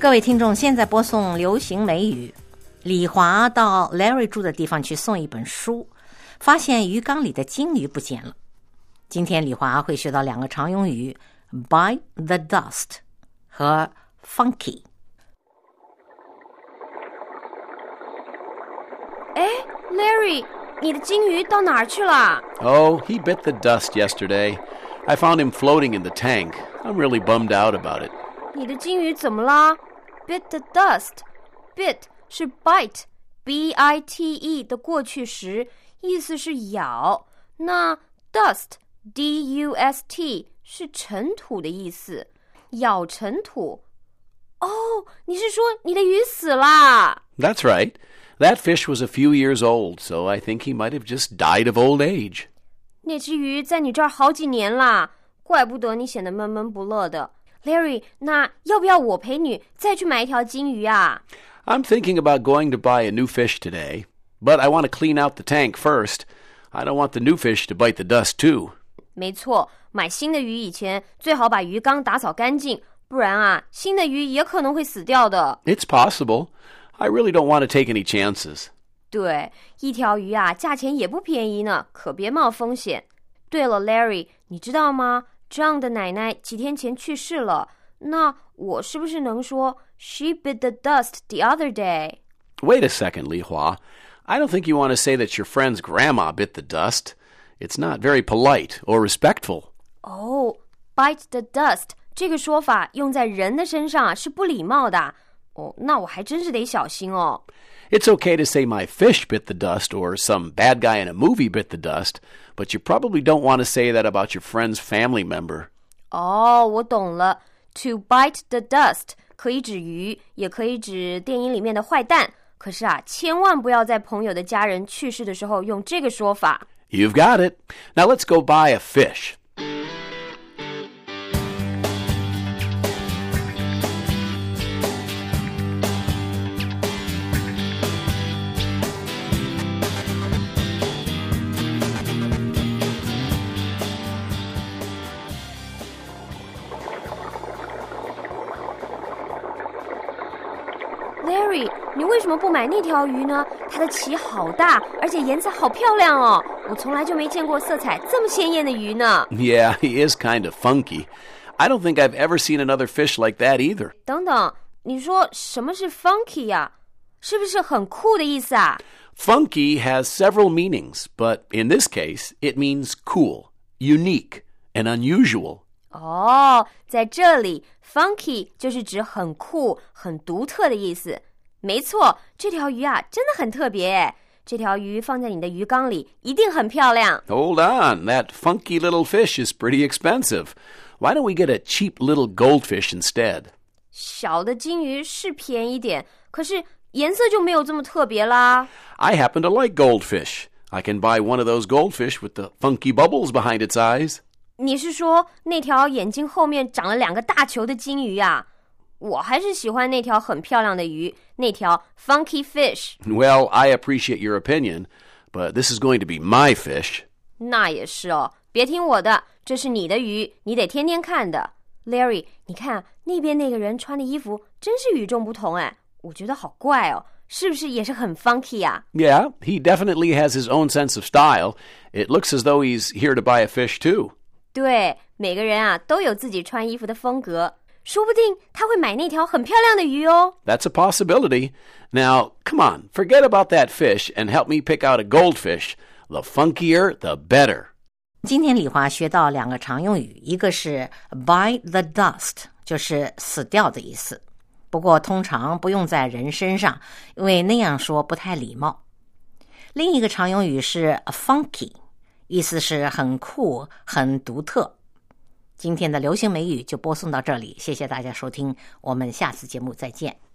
各位听众，现在播送流行美语。李华到 Larry 住的地方去送一本书，发现鱼缸里的金鱼不见了。今天李华会学到两个常用语 bite the dust 和 funky。 Larry， 你的金鱼到哪儿去了？ Oh, he bit the dust yesterday. I found him floating in the tank. I'm really bummed out about it. 你的金鱼怎么啦？ Bit the dust. Bit 是 bite, B-I-T-E 的过去时，意思是咬。那 dust, D-U-S-T 是尘土的意思，咬尘土。哦，你是说你的鱼死啦？ That's right. That fish was a few years old, so I think he might have just died of old age. 那只鱼在你这儿好几年啦，怪不得你显得闷闷不乐的。Larry， 那要不要我陪你再去买一条金鱼啊？ I'm thinking about going to buy a new fish today, but I want to clean out the tank first. I don't want the new fish to bite the dust too. 没错，买新的鱼以前最好把鱼缸打扫干净，不然啊，新的鱼也可能会死掉的。 It's possible. I really don't want to take any chances. 对，一条鱼啊，价钱也不便宜呢，可别冒风险。对了 ，Larry， 你知道吗？ John 的奶奶几天前去世了，那我是不是能说 She bit the dust the other day? Wait a second, Li Hua. I don't think you want to say that your friend's grandma bit the dust. It's not very polite or respectful. 哦， bite the dust 这个说法用在人的身上是不礼貌的。哦，那我还真是得小心哦。 It's okay to say my fish bit the dust or some bad guy in a movie bit the dust, but you probably don't want to say that about your friend's family member. 哦，我懂了。To bite the dust 可以指鱼，也可以指电影里面的坏蛋。可是啊，千万不要在朋友的家人去世的时候用这个说法。 You've got it. Now let's go buy a fish. Larry， 你为什么不买那条鱼呢？它的鳍好大，而且颜色好漂亮哦！我从来就没见过色彩这么鲜艳的鱼呢。 Yeah, he is kind of funky. I don't think I've ever seen another fish like that either. 等等，你说什么是 funky 呀？是不是很酷的意思啊？ Funky has several meanings, but in this case, it means cool, unique, and unusual. 哦，在这里 funky 就是指很酷、很独特的意思。没错，这条鱼啊，真的很特别。这条鱼放在你的鱼缸里，一定很漂亮。 Hold on, that funky little fish is pretty expensive. Why don't we get a cheap little goldfish instead? 小的金鱼是便宜点，可是颜色就没有这么特别啦。 I happen to like goldfish. I can buy one of those goldfish with the funky bubbles behind its eyes. 你是说那条眼睛后面长了两个大球的金鱼啊？我还是喜欢那条很漂亮的鱼，那条 funky fish。 Well, I appreciate your opinion, but this is going to be my fish. 那也是哦，别听我的，这是你的鱼，你得天天看的。Larry， 你看那边那个人穿的衣服真是与众不同哎，我觉得好怪哦，是不是也是很 funky 啊？ Yeah, he definitely has his own sense of style. It looks as though he's here to buy a fish too. 对，每个人啊都有自己穿衣服的风格，说不定他会买那条很漂亮的鱼哦。 That's a possibility. Now, come on, forget about that fish and help me pick out a goldfish. The funkier, the better. 今天李华学到两个常用语，一个是 bite the dust， 就是死掉的意思，不过通常不用在人身上，因为那样说不太礼貌。另一个常用语是 funky， 意思是很酷、很独特。今天的流行美语就播送到这里，谢谢大家收听，我们下次节目再见。